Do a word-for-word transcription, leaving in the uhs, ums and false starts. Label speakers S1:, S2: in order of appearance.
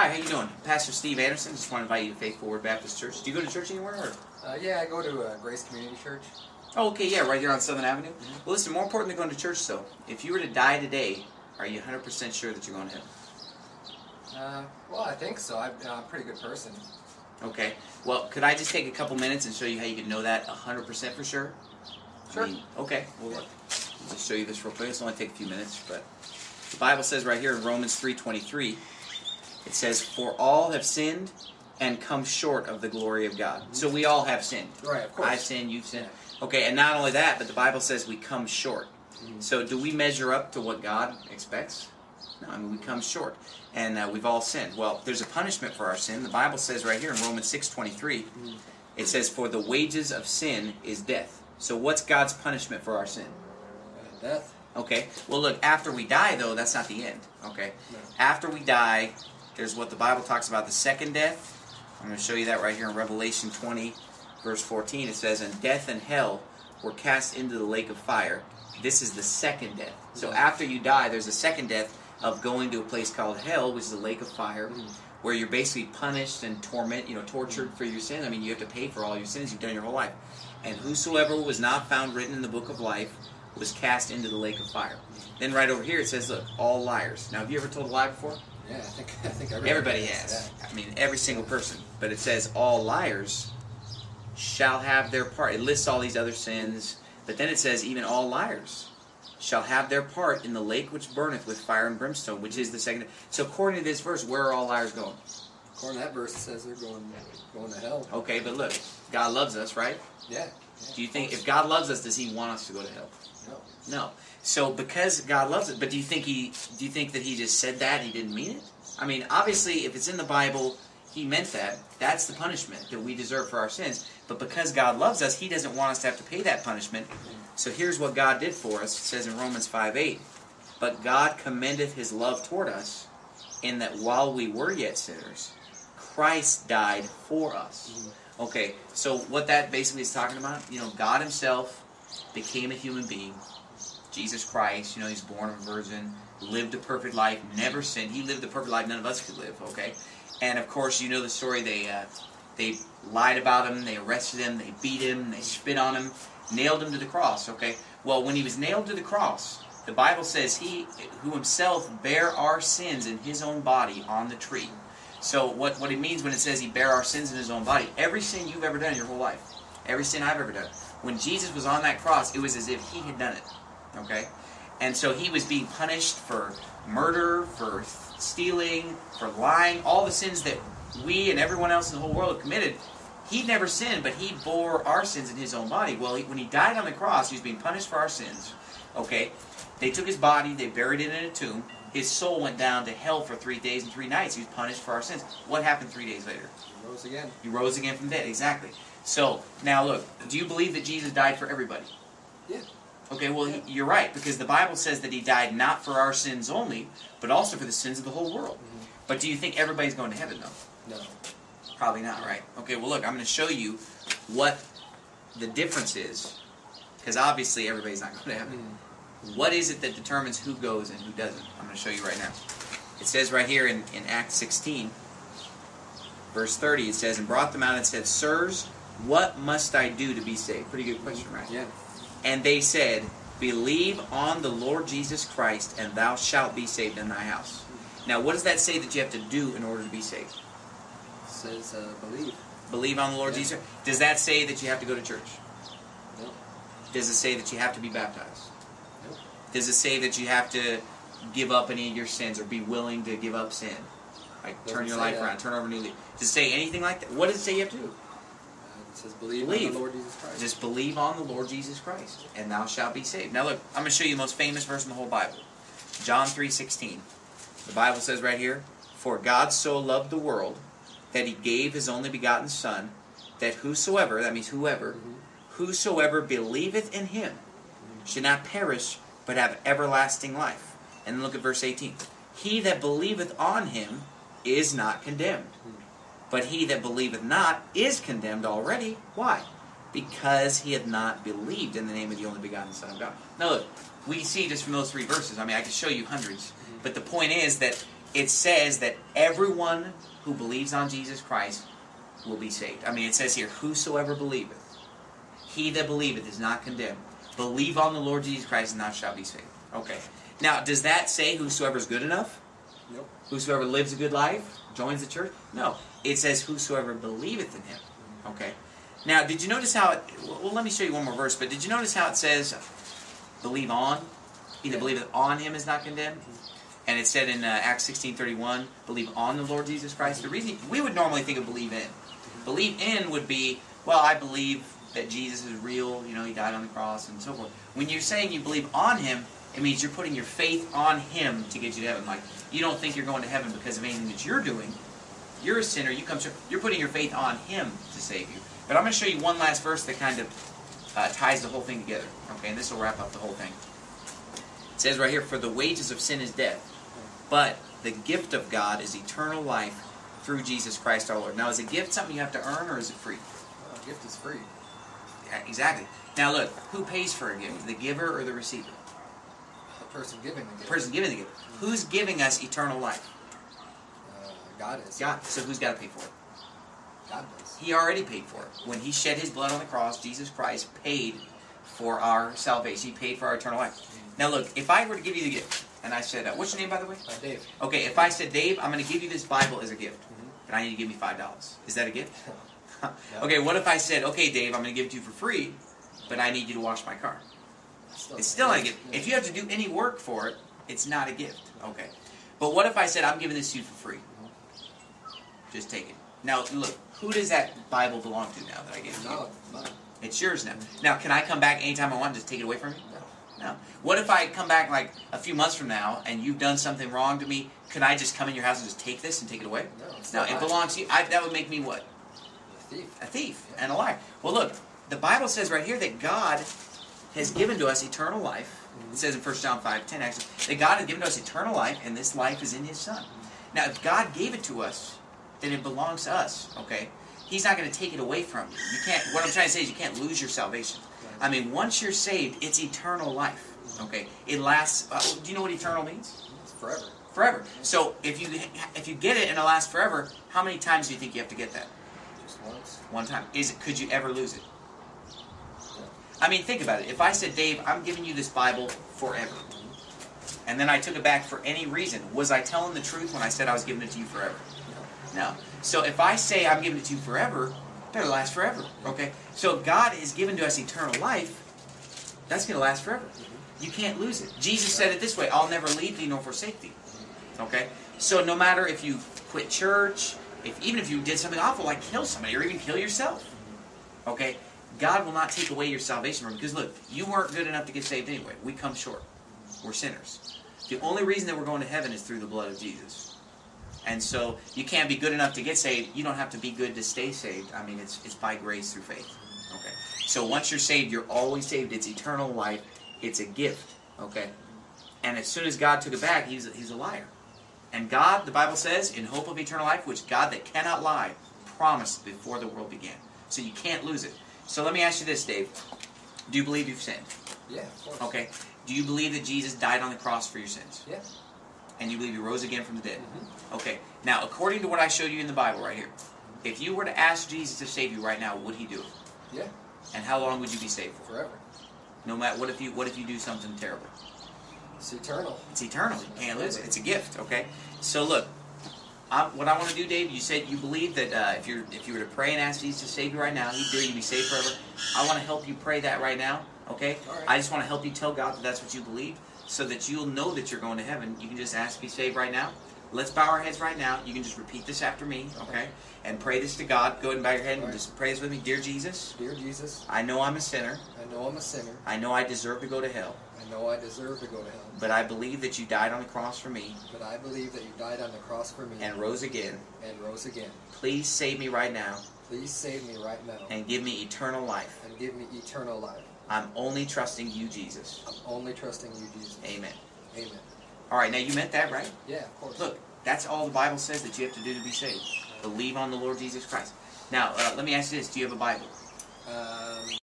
S1: Hi, how you doing? Pastor Steve Anderson. Just want to invite you to Faith Forward Baptist Church. Do you go to church anywhere? Or?
S2: Uh, yeah, I go to uh, Grace Community Church.
S1: Oh, okay, yeah, right here on Southern Avenue.
S2: Mm-hmm.
S1: Well, listen, more important than going to church, though, if you were to die today, are you one hundred percent sure that you're going to heaven?
S2: Uh, well, I think so. I'm uh, a pretty good person.
S1: Okay. Well, could I just take a couple minutes and show you how you can know that one hundred percent for sure?
S2: Sure.
S1: I mean, okay. Well, look, I'll just show you this real quick. It's only take a few minutes, but the Bible says right here in Romans three twenty-three, it says, "For all have sinned and come short of the glory of God." Mm-hmm. So we all have sinned.
S2: Right, of course.
S1: I've sinned, you've sinned. Okay, and not only that, but the Bible says we come short. Mm-hmm. So do we measure up to what God expects? No, I mean, we come short. And uh, we've all sinned. Well, there's a punishment for our sin. The Bible says right here in Romans six twenty-three, mm-hmm. it says, "For the wages of sin is death." So what's God's punishment for our sin?
S2: Uh, death.
S1: Okay. Well, look, after we die, though, that's not the end. Okay.
S2: No.
S1: After we die, there's what the Bible talks about, the second death. I'm going to show you that right here in Revelation twenty, verse fourteen. It says, "And death and hell were cast into the lake of fire. This is the second death." So after you die, there's a second death of going to a place called hell, which is a lake of fire, mm. where you're basically punished and torment, you know, tortured mm. for your sin. I mean, you have to pay for all your sins you've done your whole life. "And whosoever was not found written in the book of life was cast into the lake of fire." Then right over here it says, look, "all liars." Now, have you ever told a lie before?
S2: Yeah, I think I think everybody,
S1: everybody has.
S2: has.
S1: I mean, every single person. But it says, "all liars shall have their part." It lists all these other sins, but then it says, even all liars shall have their part in the lake which burneth with fire and brimstone, which is the second. So according to this verse, where are all liars going?
S2: According to that verse, it says they're going going to hell.
S1: Okay, but look, God loves us, right?
S2: Yeah. yeah
S1: do you think, if God loves us, does He want us to go to hell?
S2: No.
S1: No. So because God loves it, but do you think He do you think that He just said that and He didn't mean it? I mean, obviously, if it's in the Bible, He meant that. That's the punishment that we deserve for our sins. But because God loves us, He doesn't want us to have to pay that punishment. So here's what God did for us. It says in Romans five eight, "But God commendeth His love toward us, in that while we were yet sinners, Christ died for us." Okay, so what that basically is talking about, you know, God Himself became a human being. Jesus Christ, you know, He's born of a virgin, lived a perfect life, never sinned. He lived a perfect life none of us could live, okay? And of course, you know the story. They uh, they lied about Him, they arrested Him, they beat Him, they spit on Him, nailed Him to the cross, okay? Well, when He was nailed to the cross, the Bible says He who Himself bare our sins in His own body on the tree. So what, what it means when it says He bare our sins in His own body, every sin you've ever done in your whole life, every sin I've ever done, when Jesus was on that cross, it was as if He had done it, okay? And so He was being punished for murder, for stealing, for lying, all the sins that we and everyone else in the whole world have committed. He never sinned, but He bore our sins in His own body. Well, he, when He died on the cross, He was being punished for our sins. Okay? They took His body, they buried it in a tomb. His soul went down to hell for three days and three nights. He was punished for our sins. What happened three days later?
S2: He rose again.
S1: He rose again from dead, exactly. So, now look, do you believe that Jesus died for everybody?
S2: Yeah.
S1: Okay, well,
S2: yeah.
S1: You're right, because the Bible says that He died not for our sins only, but also for the sins of the whole world. Mm-hmm. But do you think everybody's going to heaven, though?
S2: No.
S1: Probably not, right? Okay, well, look, I'm going to show you what the difference is, because obviously everybody's not going to heaven. Mm. What is it that determines who goes and who doesn't? I'm going to show you right now. It says right here in, in Acts sixteen, verse thirty, it says, "And brought them out and said, Sirs, what must I do to be saved?" Pretty good question, right?
S2: Yeah.
S1: "And they said, Believe on the Lord Jesus Christ, and thou shalt be saved in thy house." Now, what does that say that you have to do in order to be saved?
S2: It says, uh, believe.
S1: Believe on the Lord yeah. Jesus. Does that say that you have to go to church?
S2: No.
S1: Does it say that you have to be baptized?
S2: No.
S1: Does it say that you have to give up any of your sins or be willing to give up sin? Like
S2: Doesn't
S1: turn your
S2: say
S1: life
S2: that.
S1: around, turn over a new leaf. Does it say anything like that? What does it say you have to do?
S2: Uh, it says, believe,
S1: believe
S2: on the Lord Jesus Christ.
S1: Just believe on the Lord Jesus Christ, and thou shalt be saved. Now look, I'm going to show you the most famous verse in the whole Bible. John three sixteen. The Bible says right here, "For God so loved the world, that He gave His only begotten Son, that whosoever," that means whoever, mm-hmm. "whosoever believeth in Him mm-hmm. should not perish, but have everlasting life." And then look at verse eighteen. "He that believeth on Him is not condemned, mm-hmm. but he that believeth not is condemned already." Why? Because he hath not believed in the name of the only begotten Son of God. Now look, we see just from those three verses, I mean, I could show you hundreds, mm-hmm. but the point is that it says that everyone who believes on Jesus Christ will be saved. I mean, it says here, whosoever believeth, he that believeth is not condemned. Believe on the Lord Jesus Christ and thou shalt be saved. Okay. Now, does that say whosoever is good enough?
S2: Nope.
S1: Whosoever lives a good life, joins the church? No. It says whosoever believeth in him. Okay. Now, did you notice how it... Well, let me show you one more verse, but did you notice how it says, believe on? He that believeth on him is not condemned? And it said in uh, Acts sixteen thirty-one, believe on the Lord Jesus Christ. The reason... We would normally think of believe in. Believe in would be, well, I believe that Jesus is real, you know, he died on the cross and so forth. When you're saying you believe on him, it means you're putting your faith on him to get you to heaven. Like, you don't think you're going to heaven because of anything that you're doing. You're a sinner. You come. You're putting your faith on him to save you. But I'm going to show you one last verse that kind of uh, ties the whole thing together. Okay, and this will wrap up the whole thing. It says right here, for the wages of sin is death, but the gift of God is eternal life through Jesus Christ our Lord. Now, is a gift something you have to earn, or is it free?
S2: Uh, a gift is free.
S1: Yeah, exactly. Now look, who pays for a gift? The giver or the receiver?
S2: The person giving the gift.
S1: The person giving the gift. Who's giving us eternal life?
S2: Uh, God is.
S1: God. So who's got to pay for it?
S2: God does.
S1: He already paid for it. When he shed his blood on the cross, Jesus Christ paid for our salvation. He paid for our eternal life. Now look, if I were to give you the gift, and I said, uh, what's your name by the way?
S2: Uh, Dave.
S1: Okay, if I said, Dave, I'm going to give you this Bible as a gift,
S2: Mm-hmm.
S1: and I need to give me five dollars. Is that a gift?
S2: Yeah.
S1: Okay, what if I said, okay, Dave, I'm going to give it to you for free, but I need you to wash my car?
S2: Still
S1: It's still not a gift. If you have to do any work for it, it's not a gift. Okay. But what if I said, I'm giving this to you for free? Just take it. Now, look, who does that Bible belong to now that I gave it to you?
S2: No, no.
S1: It's yours now. Now, can I come back anytime I want and just take it away from you?
S2: No.
S1: No. What if I come back like a few months from now and you've done something wrong to me? Can I just come in your house and just take this and take it away?
S2: No, it's
S1: No,
S2: not
S1: it
S2: mine.
S1: belongs to you. I, that would make me what?
S2: A thief.
S1: A thief and a liar. Well, look, the Bible says right here that God has given to us eternal life. It says in First John five ten, actually, that God has given to us eternal life, and this life is in his Son. Now, if God gave it to us, then it belongs to us, okay? He's not going to take it away from you. You can't. What I'm trying to say is you can't lose your salvation. I mean, once you're saved, it's eternal life, okay? It lasts. Uh, do you know what eternal means?
S2: It's forever.
S1: Forever. So if you if you get it and it lasts forever, how many times do you think you have to get that?
S2: Just once.
S1: One time. Is it? Could you ever lose it?
S2: No.
S1: I mean, think about it. If I said, Dave, I'm giving you this Bible forever, and then I took it back for any reason, was I telling the truth when I said I was giving it to you forever? No. So if I say I'm giving it to you forever, it better last forever. Okay? So if God is given to us eternal life, that's going to last forever. You can't lose it. Jesus said it this way, I'll never leave thee nor forsake thee. Okay? So no matter if you quit church, if even if you did something awful like kill somebody or even kill yourself, okay, God will not take away your salvation from you. Because look, you weren't good enough to get saved anyway. We come short. We're sinners. The only reason that we're going to heaven is through the blood of Jesus. And so you can't be good enough to get saved. You don't have to be good to stay saved. I mean, it's it's by grace through faith. Okay. So once you're saved, you're always saved. It's eternal life. It's a gift. Okay. And as soon as God took it back, he's a, he's a liar. And God, the Bible says, in hope of eternal life, which God that cannot lie, promised before the world began. So you can't lose it. So let me ask you this, Dave. Do you believe you've sinned?
S2: Yeah, of course.
S1: Okay. Do you believe that Jesus died on the cross for your sins?
S2: Yeah.
S1: And you believe he rose again from the dead?
S2: Mm-hmm.
S1: Okay. Now, according to what I showed you in the Bible right here, if you were to ask Jesus to save you right now, would he do it?
S2: Yeah.
S1: And how long would you be saved for?
S2: Forever.
S1: No matter what if you what if you do something terrible?
S2: It's eternal.
S1: It's eternal. You can't lose it. It's a gift. Okay. So look, I'm, what I want to do, Dave. You said you believe that uh, if you if you were to pray and ask Jesus to save you right now, he'd do it. You'd be saved forever. I want to help you pray that right now. Okay.
S2: All right.
S1: I just want to help you tell God that that's what you believe, so that you'll know that you're going to heaven. You can just ask to be saved right now. Let's bow our heads right now. You can just repeat this after me, okay? And pray this to God. Go ahead and bow your head and just pray this with me. Dear Jesus,
S2: Dear Jesus,
S1: I know I'm a sinner.
S2: I know I'm a sinner.
S1: I know I deserve to go to hell.
S2: I know I deserve to go to hell.
S1: But I believe that you died on the cross for me
S2: But I believe that you died on the cross for me
S1: and rose again.
S2: and rose again.
S1: Please save me right now
S2: Please save me right now
S1: and give me eternal life.
S2: and give me eternal life.
S1: I'm only trusting you, Jesus.
S2: I'm only trusting you, Jesus.
S1: Amen.
S2: Amen.
S1: All right, now you meant that, right?
S2: Yeah, of course.
S1: Look, that's all the Bible says that you have to do to be saved. Believe on the Lord Jesus Christ. Now, uh, let me ask you this. Do you have a Bible?
S2: Um...